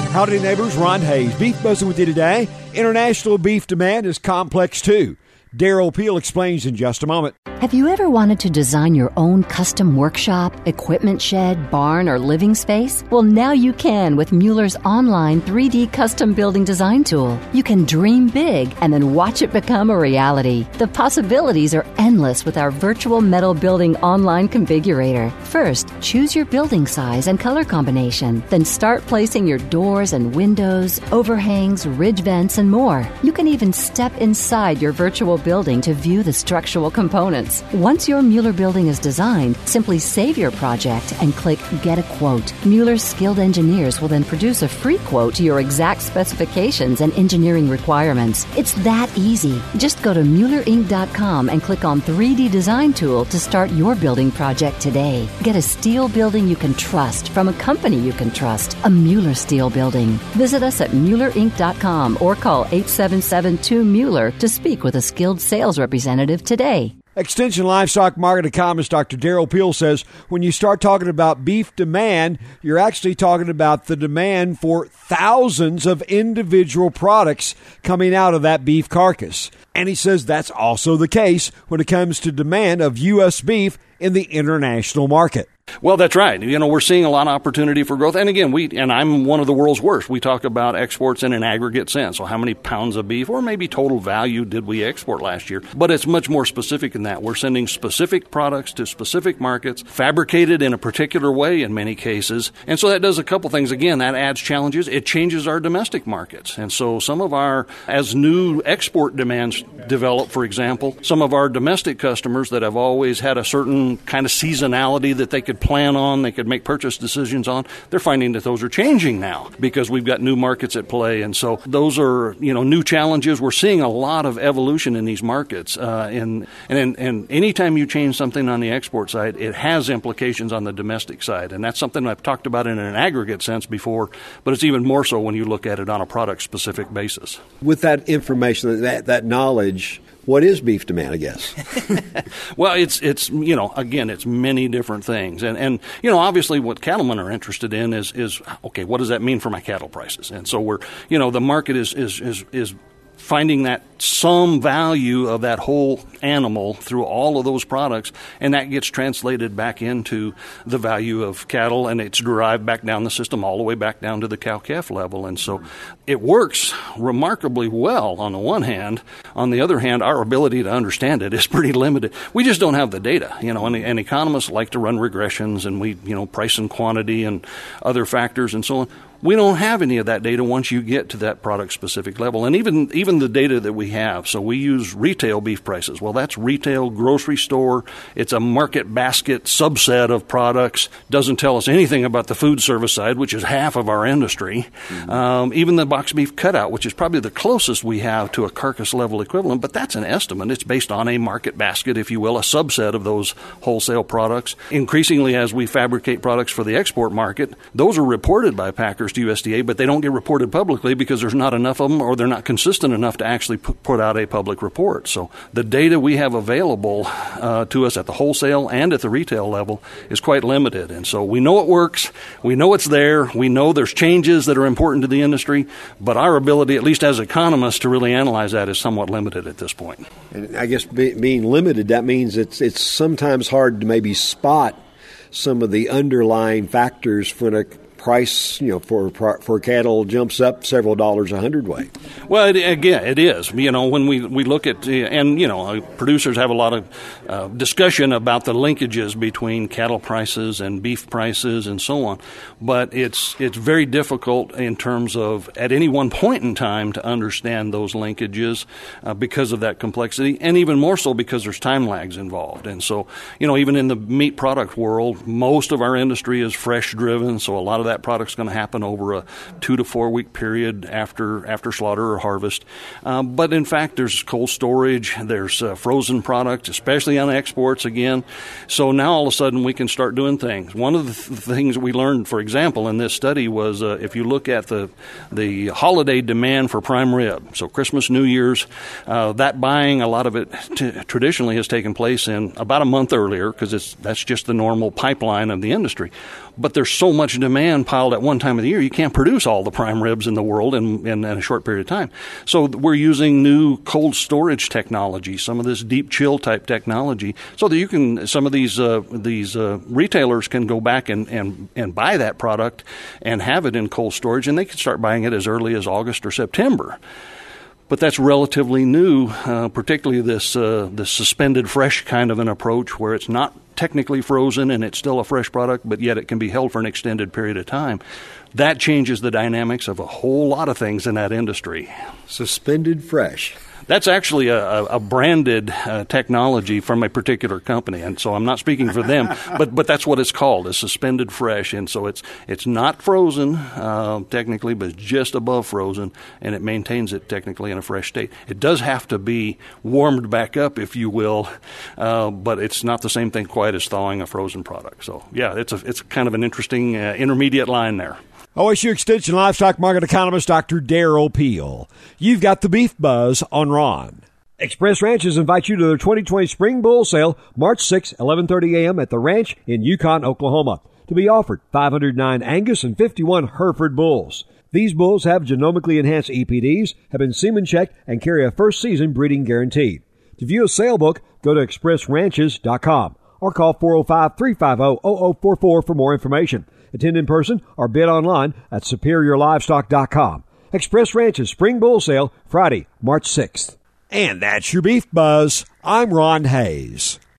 Howdy neighbors, Ron Hayes. Beef buzzing with you today. International beef demand is complex too. Darryl Peel explains in just a moment. Have you ever wanted to design your own custom workshop, equipment shed, barn, or living space? Well, now you can with Mueller's online 3D custom building design tool. You can dream big and then watch it become a reality. The possibilities are endless with our virtual metal building online configurator. First, choose your building size and color combination. Then start placing your doors and windows, overhangs, ridge vents, and more. You can even step inside your virtual building to view the structural components. Once your Mueller building is designed, simply save your project and click Get a Quote. Mueller's skilled engineers will then produce a free quote to your exact specifications and engineering requirements. It's that easy. Just go to MuellerInc.com and click on 3D Design Tool to start your building project today. Get a steel building you can trust from a company you can trust, a Mueller Steel Building. Visit us at MuellerInc.com or call 877-2-MUELLER to speak with a skilled sales representative today. Extension Livestock Market economist Dr. Darryl Peel says when you start talking about beef demand, you're actually talking about the demand for thousands of individual products coming out of that beef carcass. And he says that's also the case when it comes to demand of U.S. beef in the international market. Well, that's right. We're seeing a lot of opportunity for growth. And again, I'm one of the world's worst. We talk about exports in an aggregate sense. So how many pounds of beef or maybe total value did we export last year? But it's much more specific than that. We're sending specific products to specific markets, fabricated in a particular way in many cases. And so that does a couple things. Again, that adds challenges. It changes our domestic markets. And so some of as new export demands develop, for example, some of our domestic customers that have always had a certain kind of seasonality that they could plan on, they could make purchase decisions on, they're finding that those are changing now because we've got new markets at play. And so those are, new challenges. We're seeing a lot of evolution in these markets. And anytime you change something on the export side, it has implications on the domestic side. And that's something I've talked about in an aggregate sense before, but it's even more so when you look at it on a product-specific basis. With that information, that knowledge, what is beef demand, I guess? Well, it's again, it's many different things. And obviously what cattlemen are interested in is okay, what does that mean for my cattle prices? And so the market is finding that some value of that whole animal through all of those products, and that gets translated back into the value of cattle, and it's derived back down the system all the way back down to the cow-calf level. And so it works remarkably well on the one hand. On the other hand, our ability to understand it is pretty limited. We just don't have the data, and economists like to run regressions, and we, price and quantity and other factors and so on. We don't have any of that data once you get to that product-specific level. And even the data that we have, so we use retail beef prices. Well, that's retail, grocery store. It's a market basket subset of products. Doesn't tell us anything about the food service side, which is half of our industry. Mm-hmm. Even the box beef cutout, which is probably the closest we have to a carcass-level equivalent, but that's an estimate. It's based on a market basket, if you will, a subset of those wholesale products. Increasingly, as we fabricate products for the export market, those are reported by packers to USDA, but they don't get reported publicly because there's not enough of them or they're not consistent enough to actually put out a public report. So the data we have available to us at the wholesale and at the retail level is quite limited. And so we know it works. We know it's there. We know there's changes that are important to the industry, but our ability, at least as economists, to really analyze that is somewhat limited at this point. And I guess being limited, that means it's sometimes hard to maybe spot some of the underlying factors when a price, for cattle jumps up several dollars a hundredweight. Well, it is. When we look at, producers have a lot of discussion about the linkages between cattle prices and beef prices and so on. But it's very difficult in terms of at any one point in time to understand those linkages because of that complexity, and even more so because there's time lags involved. And so, even in the meat product world, most of our industry is fresh driven, so a lot of that product's going to happen over a 2 to 4 week period after slaughter or harvest. But in fact, there's cold storage, there's frozen products, especially on exports again. So now all of a sudden we can start doing things. One of the things we learned, for example, in this study was if you look at the holiday demand for prime rib, so Christmas, New Year's, that buying, a lot of it traditionally has taken place in about a month earlier because that's just the normal pipeline of the industry. But there's so much demand demand piled at one time of the year, you can't produce all the prime ribs in the world in a short period of time. So we're using new cold storage technology, some of this deep chill type technology, so that some of these retailers can go back and buy that product and have it in cold storage, and they can start buying it as early as August or September. But that's relatively new, particularly this suspended fresh kind of an approach where it's not technically frozen and it's still a fresh product, but yet it can be held for an extended period of time. That changes the dynamics of a whole lot of things in that industry. Suspended fresh. That's actually a branded technology from a particular company, and so I'm not speaking for them, but that's what it's called, a suspended fresh, and so it's not frozen technically, but it's just above frozen, and it maintains it technically in a fresh state. It does have to be warmed back up, if you will, but it's not the same thing quite as thawing a frozen product. So yeah, it's kind of an interesting intermediate line there. OSU Extension livestock market economist Dr. Darrell Peel. You've got the beef buzz on Ron. Express Ranches invite you to their 2020 Spring Bull Sale, March 6, 11:30 a.m. at the ranch in Yukon, Oklahoma. To be offered, 509 Angus and 51 Hereford bulls. These bulls have genomically enhanced EPDs, have been semen checked, and carry a first season breeding guaranteed. To view a sale book, go to expressranches.com or call 405-350-0044 for more information. Attend in person or bid online at superiorlivestock.com. Express Ranches Spring Bull Sale, Friday, March 6th. And that's your Beef Buzz. I'm Ron Hayes.